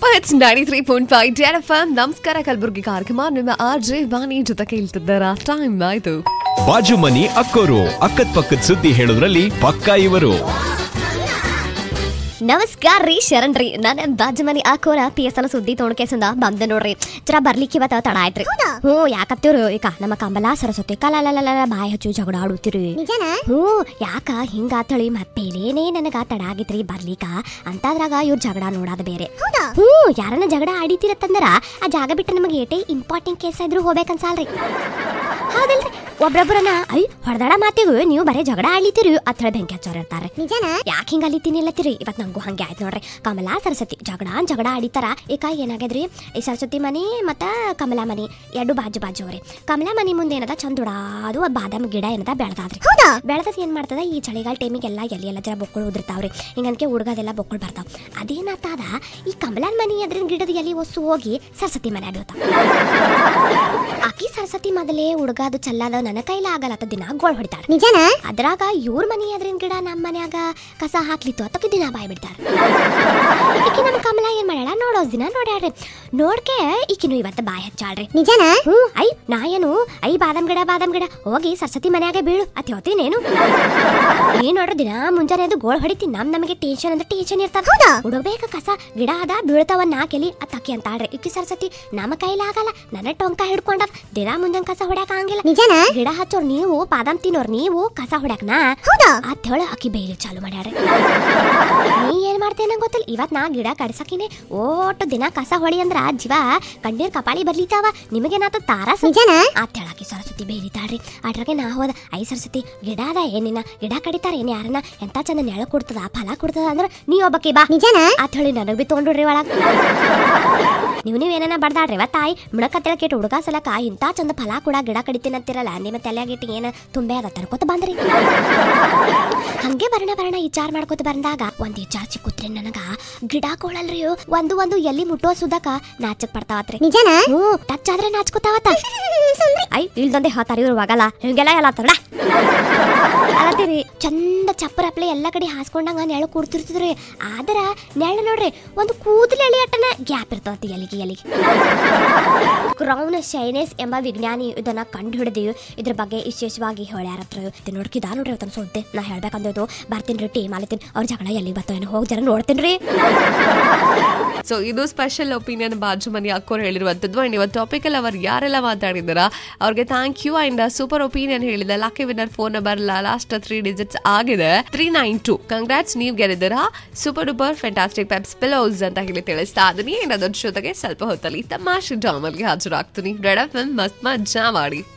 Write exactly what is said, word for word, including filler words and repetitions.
Super hits ninety three point five D F M. ನಮಸ್ಕಾರ ಕಲಬುರಗಿ ಕಾರ್ಯಕ್ರಮ ನಿಮ್ಮ ಆರ್ ಜೆ ವಾಣಿ ಜೊತೆ ಕೇಳ್ತಿದ್ದಾರಾ. ಟೈಮ್ ಆಯ್ತು. ಬಾಜು ಮನಿ ಅಕ್ಕೋರು, ಅಕ್ಕದ ಪಕ್ಕದ ಸುದ್ದಿ ಹೇಳೋದ್ರಲ್ಲಿ ಪಕ್ಕಾ ಇವರು. ನಮಸ್ಕಾರ ರೀ, ಶರಣ್ ರೀ. ನಾನು ಬಾಜು ಮನಿ ಹಾಕೋರ ಪಿ ಎಸ್ ಎಲ್ ಸುದ್ದಿ ತೊಗೊಂಡ್ಕೇಸಿಂದ ಬಂದೆ ನೋಡ್ರಿ. ಜರ ಬರ್ಲಿಕ್ಕೆ ಇವತ್ತ ತಡ ಆಯ್ತ್ರಿ. ಹ್ಞೂ ಯಾಕತ್ತೀವ್ರಿ ಈಗ ನಮ್ಮ ಕಮಲಾ ಸರಸ್ವತಿ ಕಲಾಲ ಬಾಯಿ ಹಚ್ಚು ಜಗಳ ಆಡುತ್ತೀರಿ. ಹ್ಞೂ ಯಾಕ ಹಿಂಗಾತಳಿ ಮತ್ತೇನೇನೇ ನನಗ ತಡ ಆಗಿತ್ರಿ ಬರ್ಲಿಕ್ಕ ಅಂತಾದ್ರಾಗ ಇವ್ರ ಜಗಳ ನೋಡೋದು ಬೇರೆ. ಹ್ಞೂ ಯಾರನ್ನ ಜಗಳ ಆಡಿತಿರತ್ತಂದ್ರ ಆ ಜಾಗ ಬಿಟ್ಟು ನಮಗೆ ಏಟೇ ಇಂಪಾರ್ಟೆಂಟ್ ಕೇಸ್ ಇದ್ರು ಹೋಗ್ಬೇಕನ್ಸಲ್ರಿ. ಹೌದಲ್ರಿ, ಒಬ್ರೊಬ್ಬರನ್ನ ಐ ಹೊಡೆದಾಡ ಮಾತಿಗೂ ನೀವು ಬರೇ ಜಗಳ ಆಡ್ಲಿತೀರಿ ಅಂತ ಹೇಳಿ ಬೆಂಕಿ ಹಚ್ಚೋರ್ ಇರ್ತಾರೆ. ಯಾಕೆ ಹಿಂಗ ಅಲಿತೀನಿ ಇಲ್ಲತ್ತೀರಿ? ಇವತ್ತು ನಂಗೂ ಹಂಗೆ ಆಯ್ತು ನೋಡ್ರಿ. ಕಮಲಾ ಸರಸ್ವತಿ ಜಗಳ ಜಗಳ ಆಡಿತಾರ. ಈಗ ಏನಾಗದ್ರಿ, ಈ ಸರಸ್ವತಿ ಮನಿ ಮತ್ತ ಕಮಲಾ ಮನಿ ಎರಡು ಬಾಜು ಬಾಜು ಅವ್ರಿ. ಕಮಲಾ ಮನಿ ಮುಂದೆ ಏನದ ಚಂದುಡಾದು ಬಾದಾಮ್ ಗಿಡ ಏನದ ಬೆಳೆದಾದ್ರಿ. ಬೆಳೆದದ್ ಏನ್ ಮಾಡ್ತದ, ಈ ಚಳಿಗಾಲ ಟೈಮಿಗೆಲ್ಲ ಎಲ್ಲಿ ಎಲ್ಲ ಜರ ಬೊಕ್ಕಳು ಉದುರ್ತಾವ್ರಿ. ಹಿಂಗನ್ಕೆ ಹುಡುಗದೆಲ್ಲ ಬೊಕ್ಕಳು ಬರ್ತಾವ. ಅದೇನಾಗ್ತದ, ಈ ಕಮಲಾನ್ ಮನಿ ಅದ್ರಿನ ಗಿಡದ ಎಲ್ಲಿ ಹೊಸು ಹೋಗಿ ಸರಸ್ವತಿ ಮನೆ ಬೀಳ್ತಾವ. ಆಕಿ ಸರಸ್ವತಿ ಮೊದಲೇ ಹುಡುಗದು ಚಲ್ಲದ ನನ್ನ ಕೈಲ ಆಗಲ್ಲ ದಿನ ಗೋಳ್ ಹೊಡಿತಾಳ. ನಿಜನ ಅದ್ರಾಗ ಇವ್ರ ಮನಿ ಅದ್ರಿನ ಗಿಡ ನಮ್ಮ ಮನ್ಯಾಗ ಕಸ ಹಾಕ್ಲಿತ್ತು ಅದಕ್ಕೆ ದಿನ ಬಾಯ್ ಬಿಡ್ತಾಳ. ಈಕಿ ನಮ್ಮ ಕಮಲಾ ಏನ್ ಮಾಡ್ಯಾಳ, ನೋಡೋಸ್ ದಿನ ನೋಡ್ಯಾಡ್ರಿ. ನೋಡ್ಕೆ ಈಕಿನು ಇವತ್ತು ಬಾಯ್ ಹಚ್ಚಾಳ್ರಿ. ನಿಜನ ಹ್ಞೂ ಐ ನಾ ಏನು ಐ ಬಾದಾಮ್ ಗಿಡ ಬಾದಾಮ್ ಗಿಡ ಹೋಗಿ ಸರಸ್ವತಿ ಮನ್ಯಾಗ ಬೀಳು ಅತ್ ಹೇಳ್ತೀನೇನು. ಏನ್ ನೋಡ್ರಿ, ದಿನ ಮುಂಜಾನೆ ಅದು ಗೋಳ್ ಹೊಡಿತೀನಿ. ನಮ್ ನಮಗೆ ಟೆನ್ಷನ್ ಅಂದ್ರೆ ಟೆನ್ಷನ್ ಇರ್ತದ. ಹುಡುಗಬೇಕ ಕಸ ಗಿಡ ಅದ ಬೀಳ್ತಾವ ನಾಕೆಲಿ ಅತ್ತಾಕಿ ಅಂತಾಳ್ರಿ. ಈಕಿ ಸರಸ್ವತಿ ನಮ್ಮ ಕೈಲ ಆಗಲ್ಲ, ನನ್ನ ಟೊಂಕ ಹಿಡ್ಕೊಂಡ ದಿನ ಮುಂಜಾನೆ ಕಸ ಹೊಡ್ಯಾಕ ಆಗಂಗಿಲ್ಲ. ನಿಜನ ಗಿಡ ಹಚ್ಚೋರ್ ನೀವು, ಬಾದಾಮ್ ತಿನ್ನೋರ್ ನೀವು, ಕಸ ಹೊಡ್ಯಾಕನಾ ಅತ್ ಹೇಳ ಆಕಿ ಬೈಲಿ ಚಾಲು ಮಾಡ್ಯಾಡ್ರಿ. ನೀ ಏನ್ ಮಾಡ್ತೇನ ಗೊತ್ತಿಲ್ಲ, ಇವತ್ ನಾ ಗಿಡ ಕಡ್ಸಕಿನೇ ಓಟು ದಿನ ಕಸ ಹೊಳಿ ಅಂದ್ರ ಜೀವ ಕಣ್ಣೀರ್ ಕಪಾಳಿ ಬರ್ಲಿತಾವ. ನಿಮಗೇನಾತ ತಾರಸ್ ನಿಜನ ಅತ್ ಹೇಳಾಕಿ ಸರಸ್ವತಿ ಬೈಲಿತಾಳ್ರಿ. ಅದ್ರಾಗೆ ನಾ ಹೋದ, ಐ ಸರಸ್ವತಿ ಗಿಡ ಅದ ಏನಿನ ಗಿಡ ಕಡಿತಾರ ಏನ್ ಯಾರನ್ನ ಎಂತ ಚಂದ ನೆಳ ಕೊಡ್ತದ ಫಲ ಕೊಡ್ತದ ಅಂದ್ರ ನೀ ಒಬ್ಬಕಿ ಬಾ ನಿಜನ ಅತ್ ಹೇಳಿ ನನಗ್ ಬಿ ತೊಗೊಂಡ್ರಿ ಒಳಗ. ನೀವು ನೀವೇನ ಬಡ್ದಾಡ್ರಿ ವ ತಾಯಿ ಮುಳಕತ್ತೇಳ ಕೇಟ್ ಹುಡುಗ ಸಲಕ ಇಂತ ಚಂದ ಫಲ ಕೂಡ ಗಿಡ ಕಡಿತೀನಂತಿರಲ್ಲ, ನಿಮ್ಮ ತಲೆಯಾಗಿಟ್ಟು ಏನ ತುಂಬೆ ಅದ ತರ್ಕೋತ ಬಂದ್ರಿ. ಹಂಗೆ ಬರಣ ಬರಣ ವಿಚಾರ ಮಾಡ್ಕೋತ ಬಂದಾಗ ಒಂದ್ ವಿಚಾರ ಸಿಕ್ಕುತ್ರಿ ನನಗ. ಗಿಡ ಕೋಳಲ್ರಿ ಒಂದು ಒಂದು ಎಲ್ಲಿ ಮುಟ್ಟುವ ಸುದಕ ನಾಚಕ್ ಪಡ್ತಾವತ್ರಿ. ನಿಜನ ಹ್ಞೂ ಟಚ್ ಆದ್ರೆ ನಾಚ್ಕೋತಾವತ್ತ. ಐ ಇಲ್ದೊಂದೆ ಹಾತಾರ ಇವ್ರು ಹೋಗಲ್ಲ ಹಿಂಗೆಲ್ಲ ಎಲ್ಲ ತಡ ಅಲತ್ತೀರಿ. ಚಂದ ಚಪ್ಪರಪ್ಲೆ ಎಲ್ಲ ಕಡೆ ಹಾಸ್ಕೊಂಡಂಗ ನೆಳ ಕೂಡ್ತಿರ್ತದ್ರಿ. ಆದ್ರ ನೆಳ ನೋಡ್ರಿ ಒಂದು ಕೂದಲು ಎಳಿ ಅಟ್ಟನ ಗ್ಯಾಪ್ ಇರ್ತದ ಎಲಿಗೆ ಎಲಿಗೆ. ಕ್ರೌನ್ ಶೈನೆಸ್ ಎಂಬ ವಿಜ್ಞಾನಿ ಇದನ್ನ ಕಂಡು ಹಿಡಿದು ಇದ್ರ ಬಗ್ಗೆ ವಿಶೇಷವಾಗಿ ಹೇಳ್ಯಾರತ್ರ. ಇದು ನೋಡ್ಕಿದ ನೋಡ್ರಿ ಅವತ್ತನ ಸೋದ್ದೆ ನಾ ಹೇಳ್ಬೇಕಂದ್ರು ಬರ್ತೀನಿ ಟೀ ಮಾಲಿತೀನಿ. ಅವ್ರ ಜಗಳ ಎಲ್ಲಿಗೆ ಬರ್ತಾವೇನೋ ಹೋಗಿ ಜನ ನೋಡ್ತೀನಿ. ಸೊ ಇದು ಸ್ಪೆಷಲ್ ಒಪಿನಿಯನ್ ಬಾಜು ಮನಿ ಅಕ್ಕೋರು ಹೇಳಿರುವಂತದ್ದು. ಅಂಡ್ ಇವತ್ತು ಟಾಪಿಕ್ ಅಲ್ಲಿ ಅವ್ರು ಯಾರೆಲ್ಲ ಮಾತಾಡಿದಾರ ಅವ್ರಿಗೆ thank you. And super opinion ಹೇಳಿದ lucky winner phone number last three digits ಆಗಿದೆ ತ್ರೀ ನೈನ್ ಟು. ಕಂಗ್ರಾಟ್ಸ್, ನೀವ್ ಗೆಲ್ಲಿದ್ದೀರ ಸೂಪರ್ ಡೂಪರ್ ಫ್ಯಾಂಟಾಸ್ಟಿಕ್ ಪೆಪ್ಸ್ ಪಿಲೋಸ್ ಅಂತ ಹೇಳಿ ತಿಳಿಸ್ತಾ ಇದೀನಿ. ಅದರ ಜೊತೆಗೆ ಸ್ವಲ್ಪ ಹೊತ್ತಲ್ಲಿ ತಮಾಷೆ ಡ್ರಾಮಲ್ಗೆ ಹಾಜರಾಗ್ತೀನಿ. ರೆಡ್ ಎಫ್ ಎಂ ಮಸ್ತ್ ಮಜಾ ಮಾಡಿ.